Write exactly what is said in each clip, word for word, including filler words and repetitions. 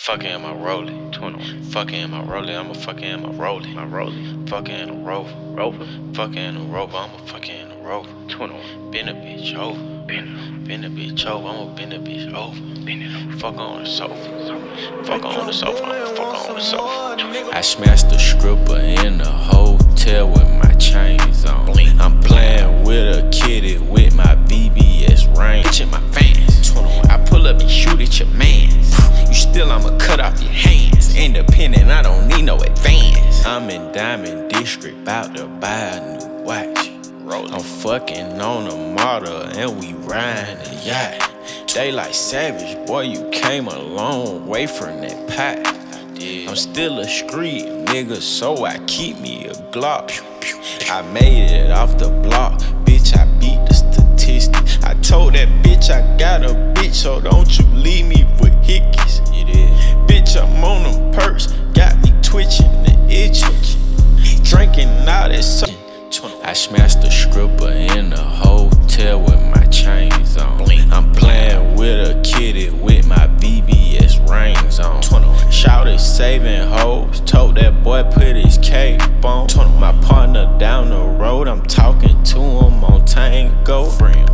Fucking in my rollie. twenty-one. Fucking in my rollie. I'ma fucking in my rollie. My rollie. Fucking in a rover. Rover. Fucking in a rover. I'ma fucking in a rover. twenty-one. Bend a bitch over. Bend. Bend a bitch over. I'ma bend a bitch over. Bend it over. Fuck on the sofa. Fuck on the sofa. I'ma fuck on the sofa. I smashed the stripper in the hotel with my chains on. I'm playing with a kitty with my V B S range in my fans. I pull up and shoot at your mans. You still, I'ma cut off your hands. Independent, I don't need no advance. I'm in Diamond District, bout to buy a new watch. I'm fucking on a model and we riding a yacht. They like savage, boy, you came a long way from that pot. I'm still a street nigga, so I keep me a Glock. I made it off the block, bitch, I beat the statistics. I told that bitch I got a bitch, so don't you leave me with hickeys. Bitch, I'm on them perks, got me twitching and itching. Drinking all that so I smashed the stripper in the hotel with my chains on. I'm playing with a kitty with my V B S rings on. Shouted saving hoes, told that boy put his cape on. My partner down the road, I'm talking to him on Tango.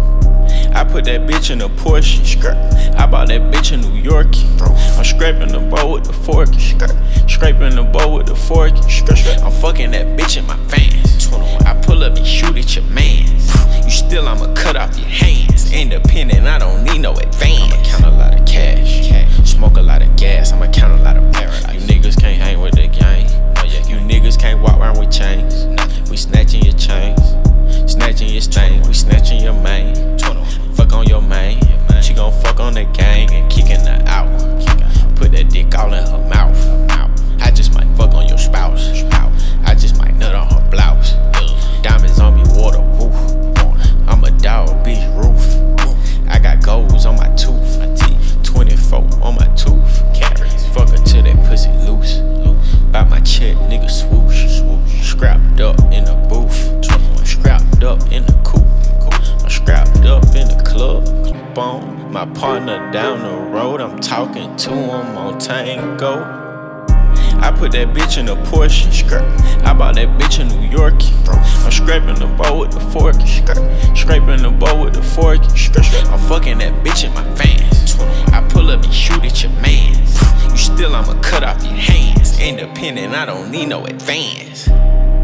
I put that bitch in a Porsche skirt. I bought that bitch in New York. I'm scraping the bowl with the fork. Scraping the bowl with the fork. I'm fucking that bitch in my fans. I pull up and shoot at your mans. You still, I'ma cut off your hands. Independent, I don't need no advance. I'ma count a lot of cash, smoke a lot of gas. I'ma count a lot of paradise. You niggas can't hang with the gang. You niggas can't walk around with chains. We snatching your chains, snatching your stains. We snatching your main. Fuck on your main. She gon' fuck on the gang and kicking her out. Put that dick all in her mouth. I just might fuck on your spouse. I just might nut on her blouse. Diamonds on me, water, woof. I'm a dog, bitch, roof. I got golds on my tooth. twenty-four on my tooth. Fuck her till that pussy loose. By my check, nigga swoosh. Scrapped up in the booth. Scrapped up in the coupe. I'm scrapped up in the club. Boom. My partner down the road, I'm talking to him on Tango. I put that bitch in a Porsche skirt. I bought that bitch in New York. I'm scraping the bowl with the fork. Scraping the bowl with the fork. I'm fucking that bitch in my fans. I pull up and shoot at your mans. You still, I'ma cut off your hands. Independent, I don't need no advance.